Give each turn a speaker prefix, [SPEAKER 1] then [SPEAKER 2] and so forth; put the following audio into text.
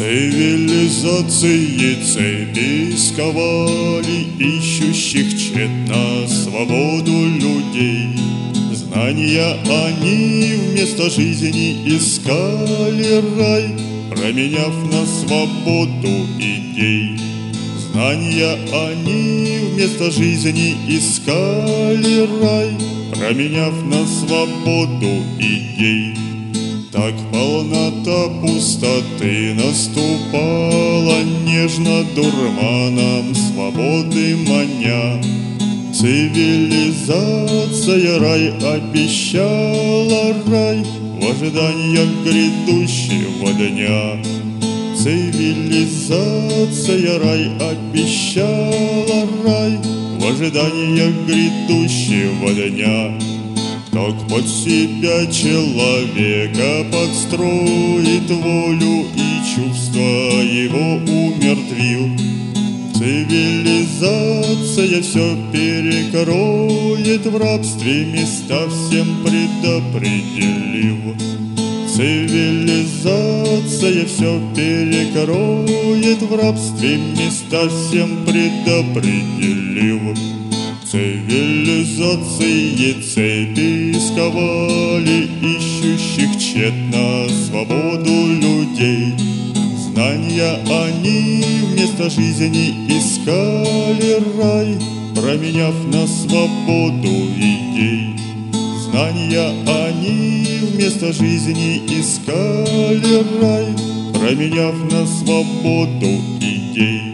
[SPEAKER 1] Цивилизации цепи сковали ищущих тщетно свободу людей. Знания они вместо жизни искали рай, променяв на свободу идей. Знания они вместо жизни искали рай, променяв на свободу идей. Так полнота пустоты наступала нежно дурманом свободы маня. Цивилизация рай обещала рай в ожиданиях грядущего дня. Цивилизация рай обещала рай в ожиданиях грядущего дня. Так под себя человека подстроит волю и чувства его умертвил. Цивилизация все перекроет в рабстве, места всем предопределив. Цивилизация все перекроет в рабстве, места всем предопределив. Цивилизации цепи сковали ищущих тщетно свободу людей. Знания они вместо жизни искали рай, променяв на свободу идей. Знания они вместо жизни искали рай, променяв на свободу идей.